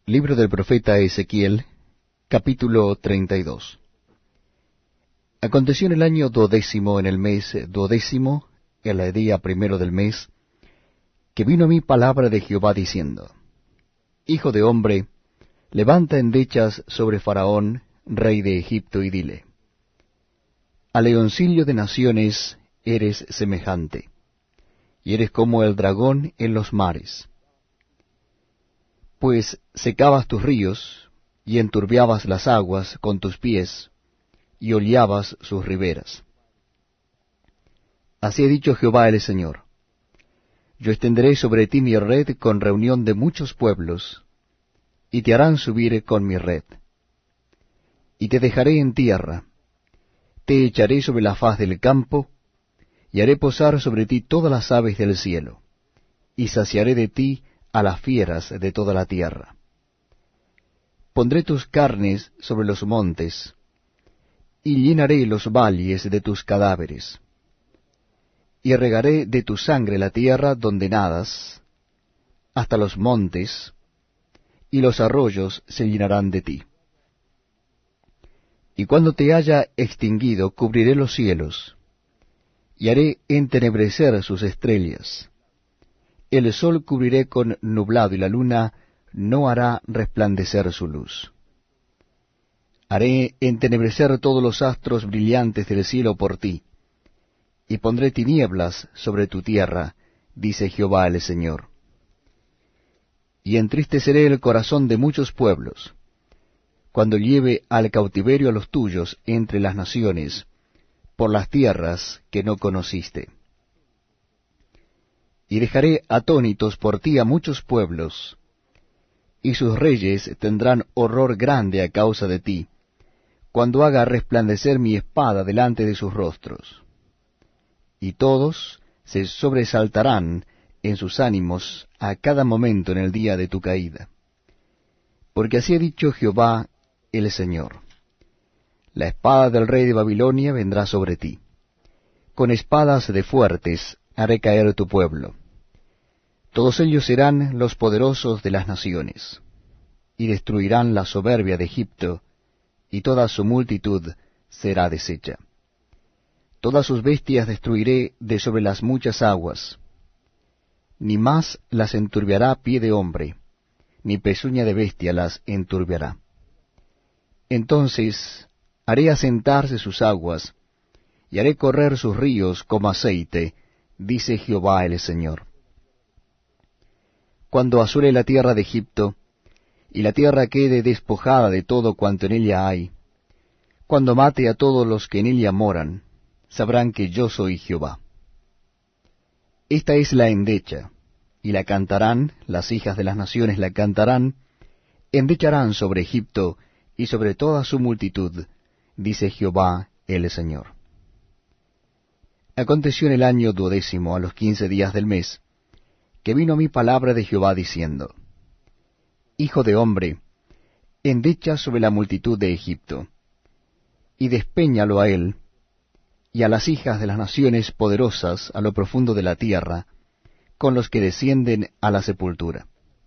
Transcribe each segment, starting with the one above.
Libro del profeta Ezequiel, capítulo 32. Aconteció en el año 12, en el mes 12, en el día primero del mes, que vino a mí palabra de Jehová diciendo: Hijo de hombre, levanta endechas sobre Faraón, rey de Egipto, y dile: A leoncillo de naciones eres semejante, y eres como el dragón en los mares. Pues secabas tus ríos, y enturbiabas las aguas con tus pies, y hollabas sus riberas. Así ha dicho Jehová el Señor: Yo extenderé sobre ti mi red con reunión de muchos pueblos, y te harán subir con mi red. Y te dejaré en tierra, te echaré sobre la faz del campo, y haré posar sobre ti todas las aves del cielo, y saciaré de ti a las fieras de toda la tierra. Pondré tus carnes sobre los montes, y llenaré los valles de tus cadáveres, y regaré de tu sangre la tierra donde nadas, hasta los montes, y los arroyos se llenarán de ti. Y cuando te haya extinguido, cubriré los cielos, y haré entenebrecer sus estrellas. El sol cubriré con nublado, y la luna no hará resplandecer su luz. Haré entenebrecer todos los astros brillantes del cielo por ti, y pondré tinieblas sobre tu tierra, dice Jehová el Señor. Y entristeceré el corazón de muchos pueblos, cuando lleve al cautiverio a los tuyos entre las naciones, por las tierras que no conociste. Y dejaré atónitos por ti a muchos pueblos, y sus reyes tendrán horror grande a causa de ti, cuando haga resplandecer mi espada delante de sus rostros. Y todos se sobresaltarán en sus ánimos a cada momento en el día de tu caída. Porque así ha dicho Jehová el Señor: La espada del rey de Babilonia vendrá sobre ti. Con espadas de fuertes haré caer tu pueblo. Todos ellos serán los poderosos de las naciones, y destruirán la soberbia de Egipto, y toda su multitud será deshecha. Todas sus bestias destruiré de sobre las muchas aguas. Ni más las enturbiará pie de hombre, ni pezuña de bestia las enturbiará. Entonces haré asentarse sus aguas, y haré correr sus ríos como aceite, dice Jehová el Señor. Cuando asole la tierra de Egipto, y la tierra quede despojada de todo cuanto en ella hay, cuando mate a todos los que en ella moran, sabrán que yo soy Jehová. Esta es la endecha, y la cantarán, las hijas de las naciones la cantarán, endecharán sobre Egipto y sobre toda su multitud, dice Jehová el Señor. Aconteció en el año 12, a los 15 días del mes, que vino a mí palabra de Jehová diciendo: Hijo de hombre, endecha sobre la multitud de Egipto, y despéñalo a él, y a las hijas de las naciones poderosas a lo profundo de la tierra, con los que descienden a la sepultura.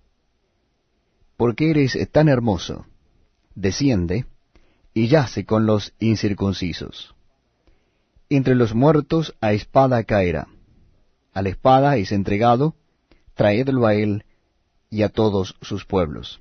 Porque eres tan hermoso, desciende, y yace con los incircuncisos. Entre los muertos a espada caerá. A la espada es entregado, traedlo a él y a todos sus pueblos.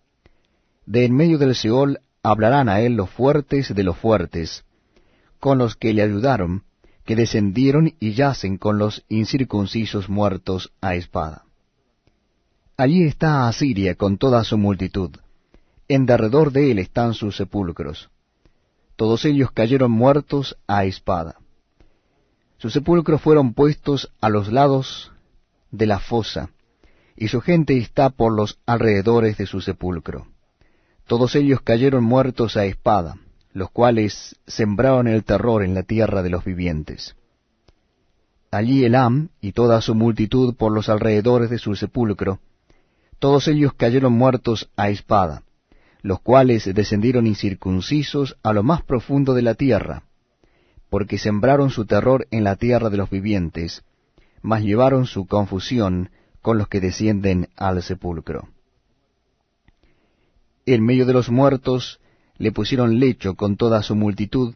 De en medio del Seol hablarán a él los fuertes de los fuertes, con los que le ayudaron, que descendieron y yacen con los incircuncisos muertos a espada. Allí está Asiria con toda su multitud, en derredor de él están sus sepulcros. Todos ellos cayeron muertos a espada. Sus sepulcros fueron puestos a los lados de la fosa, y su gente está por los alrededores de su sepulcro. Todos ellos cayeron muertos a espada, los cuales sembraron el terror en la tierra de los vivientes. Allí Elam y toda su multitud por los alrededores de su sepulcro, todos ellos cayeron muertos a espada, los cuales descendieron incircuncisos a lo más profundo de la tierra, porque sembraron su terror en la tierra de los vivientes, mas llevaron su confusión con los que descienden al sepulcro. En medio de los muertos le pusieron lecho con toda su multitud.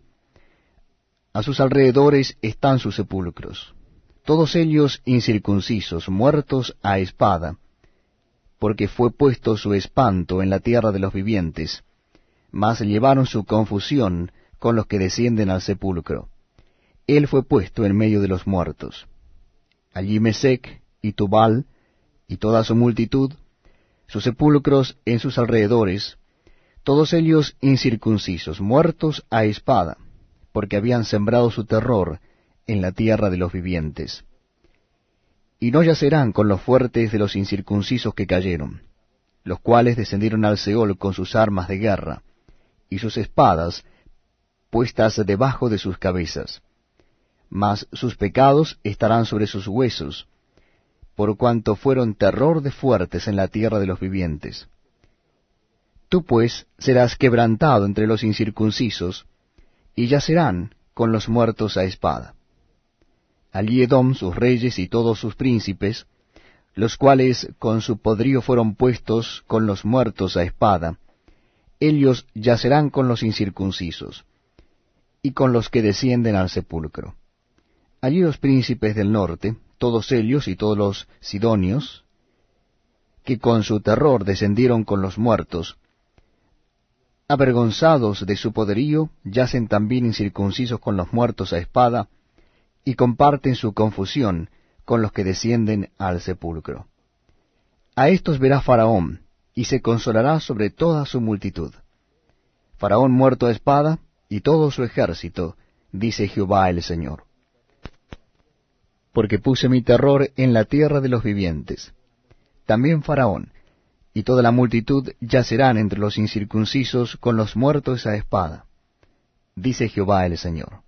A sus alrededores están sus sepulcros, todos ellos incircuncisos, muertos a espada, porque fue puesto su espanto en la tierra de los vivientes, mas llevaron su confusión con los que descienden al sepulcro. Él fue puesto en medio de los muertos. Allí Mesec y Tubal y toda su multitud, sus sepulcros en sus alrededores, todos ellos incircuncisos, muertos a espada, porque habían sembrado su terror en la tierra de los vivientes. Y no yacerán con los fuertes de los incircuncisos que cayeron, los cuales descendieron al Seol con sus armas de guerra, y sus espadas puestas debajo de sus cabezas. Mas sus pecados estarán sobre sus huesos, por cuanto fueron terror de fuertes en la tierra de los vivientes. Tú pues serás quebrantado entre los incircuncisos, y yacerán con los muertos a espada. Allí Edom, sus reyes y todos sus príncipes, los cuales con su poderío fueron puestos con los muertos a espada, ellos yacerán con los incircuncisos, y con los que descienden al sepulcro. Allí los príncipes del norte, todos ellos y todos los sidonios, que con su terror descendieron con los muertos, avergonzados de su poderío, yacen también incircuncisos con los muertos a espada, y comparten su confusión con los que descienden al sepulcro. A estos verá Faraón, y se consolará sobre toda su multitud. Faraón muerto a espada, y todo su ejército, dice Jehová el Señor. Porque puse mi terror en la tierra de los vivientes. También Faraón y toda la multitud yacerán entre los incircuncisos con los muertos a espada, dice Jehová el Señor.